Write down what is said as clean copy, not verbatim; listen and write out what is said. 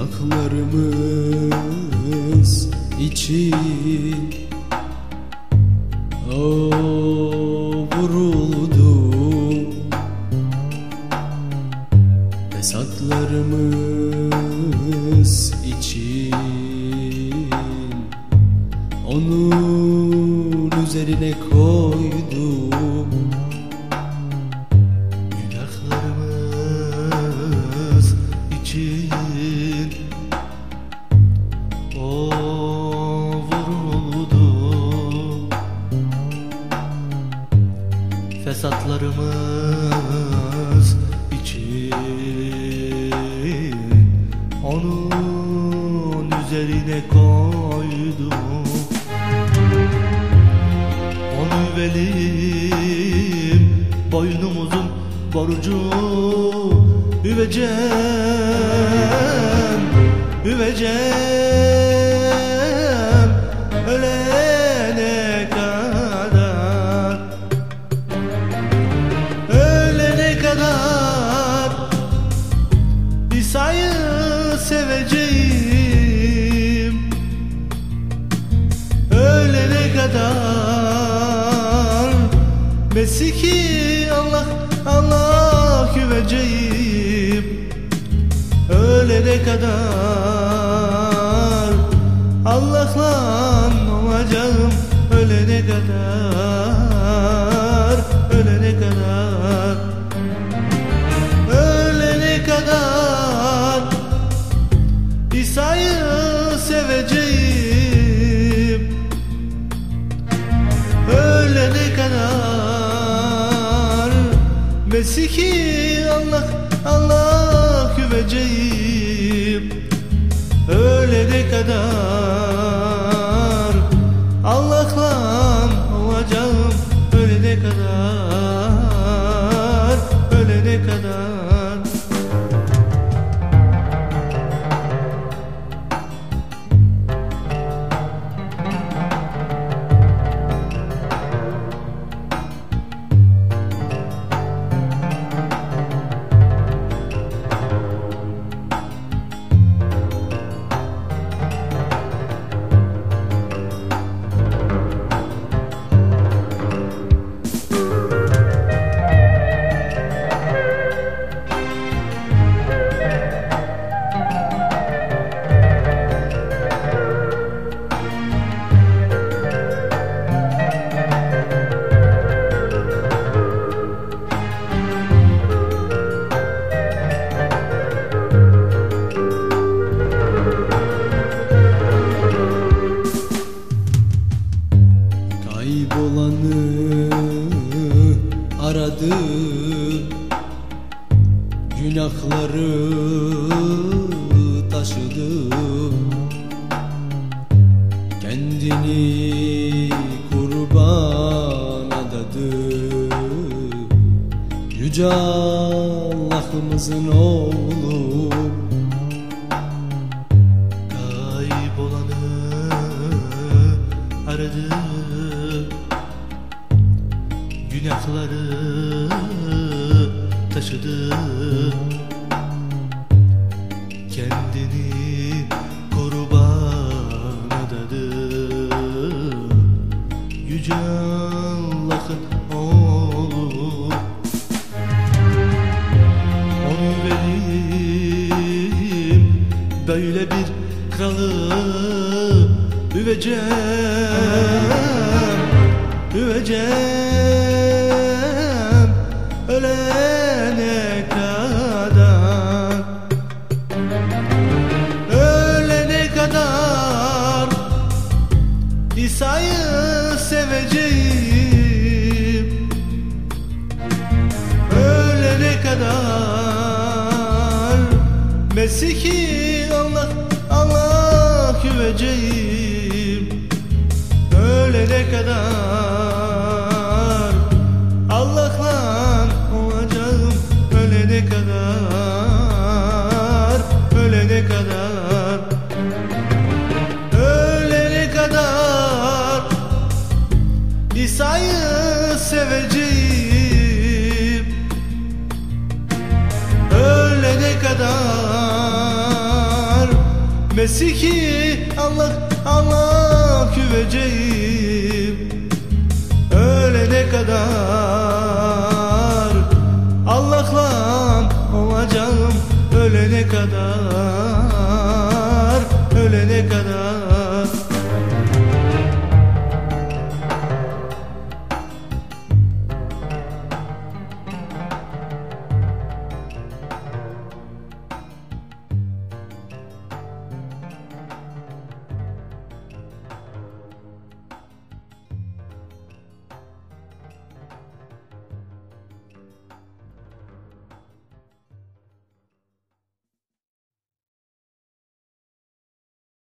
Günahlarımız için vuruldum. Fesatlarımız için onun üzerine koydum. Günahlarımız için vuruldu. Fesatlarımız için onun üzerine koydum. Onu velim boynumuzun borcu, üvecem, üvecem ölene kadar, ölene kadar İsa'yı seveceğim. Ölene kadar Mesih'i Allah Allah güveceğim. Ölene kadar Allah'la olacağım. Ölene kadar, ölene kadar, ölene kadar İsa'yı seveceğim. Ölene kadar Mesih'i Allah Allah güveceğim. Ölene kadar Allah'la olacağım. Ölene kadar, ölene kadar. Kaybolanı aradı, günahları taşıdı. Kendini kurban adadı. Yüce Allah'ımızın oğlu. Kaybolanı aradı, günahları taşıdı. Kendini kurban adadı. Yüce Allah'ın oğlu. Onu verim böyle bir kralı, üvecem, üvecem ölene kadar, ölene kadar İsa'yı seveceğim. Ölene kadar Mesih'i Allah Allah güveceğim. Ölene kadar Allah'la olacağım. Ölene kadar, ölene kadar, ölene kadar İsa'yı seveceğim. Ölene kadar Öylesi ki Allah Allah güveceğim. Ölene kadar Allah'la olacağım. Ölene kadar, ölene kadar.